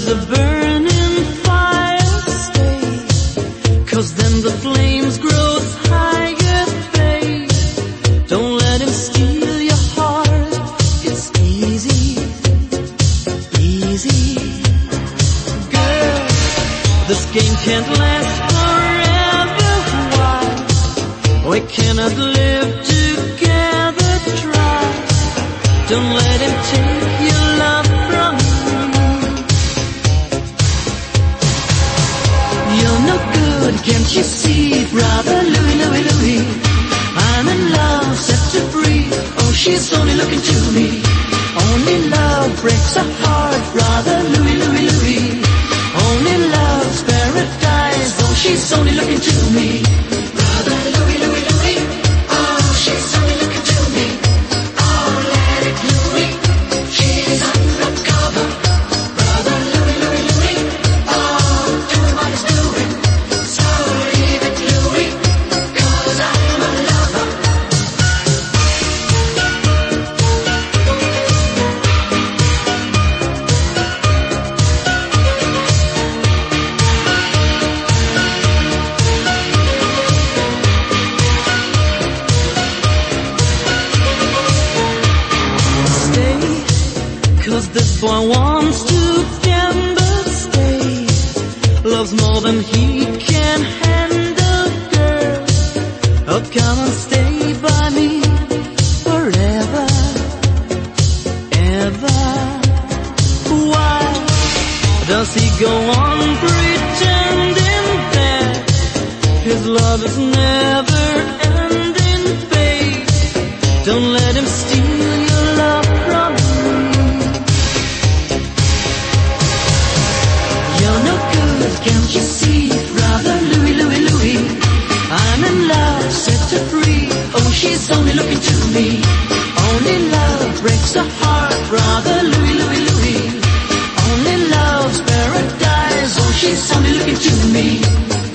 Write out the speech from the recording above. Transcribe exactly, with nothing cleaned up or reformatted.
is a burning fire, stay, 'cause then the flames grow higher, babe. Don't let him steal your heart, it's easy, easy. Girl, this game can't last forever, why? We cannot live together, try. Don't let him take your love from you. You're no good, can't you see, brother Louie, Louie, Louie? I'm in love, set to free. Oh, she's only looking to me. Only love breaks a heart, brother Louie, Louie, Louie. Only love's paradise. Oh, she's only looking to me. Brother Louie, Louie, Louie. Oh, she's only looking to me. Oh, let it Louie. She's undercover. Brother Louie, Louie, Louie. Oh, do what it's doing. So leave it, Louie, 'cause I'm a lover. Stay, 'cause this boy wants to gamble, stay. Loves more than he can handle, girl. Oh, come and stay by me forever, ever. Why does he go on pretending that his love is never ending, babe? Don't let him steal your love from me. You're no good, can't you see, brother Louie, Louie, Louie? I'm in love, set to free. Oh, she's only looking to me. Only love breaks a heart, brother Louie, Louie, Louie. Only love's paradise. Oh, she's only looking to me.